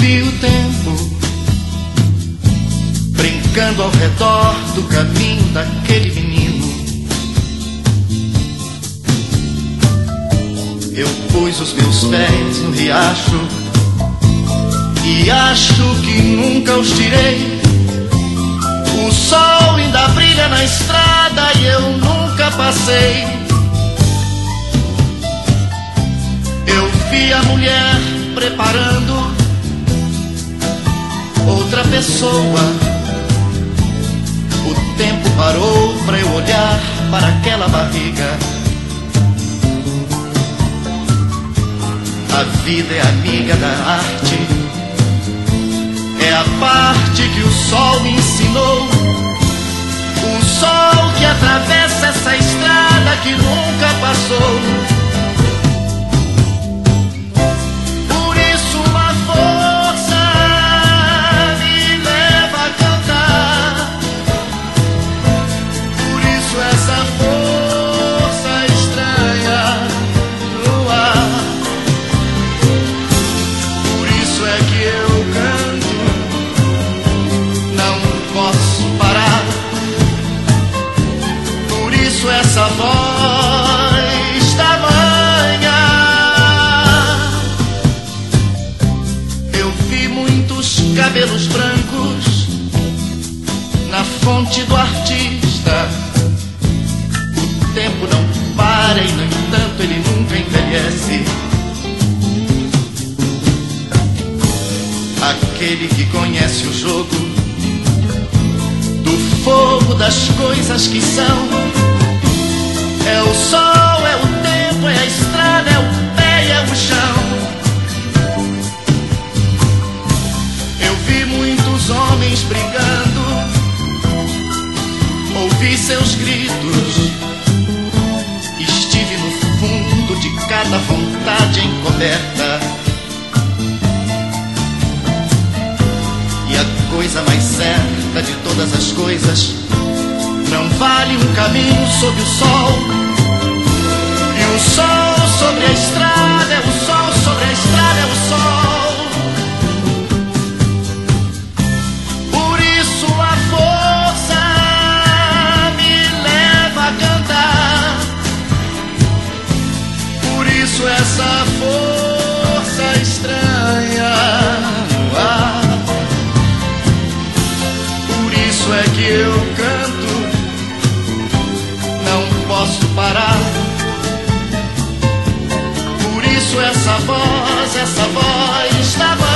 vi o tempo brincando ao redor do caminho daquele menino. Eu pus os meus pés no riacho e acho que nunca os tirei. O sol ainda brilha na estrada e eu nunca passei. Eu vi a mulher preparando outra pessoa. O tempo parou pra eu olhar para aquela barriga. A vida é amiga da arte, é a parte que o sol me ensinou. O sol que atravessa essa estrada que nunca passou. Por isso uma força me leva a cantar. Por isso essa força estranha no ar. Por isso é que eu canto, não posso parar. Por isso essa voz da manhã. Eu vi muitos cabelos brancos na fonte do artista. O tempo não para e, no entanto, ele nunca envelhece. Aquele que conhece o jogo do fogo das coisas que são. É o sol, é o tempo, é a estrada, é o pé e é o chão. Eu vi muitos homens brigando, ouvi seus gritos, estive no fundo de cada vontade encoberta. E a coisa mais certa de todas as coisas, não vale um caminho sob o sol. E o sol sobre a estrada é o sol, sobre a estrada é o sol. Por isso a força me leva a cantar. Por isso essa força estranha no ar. Por isso é que eu canto, não posso parar. Por isso essa voz da manhã.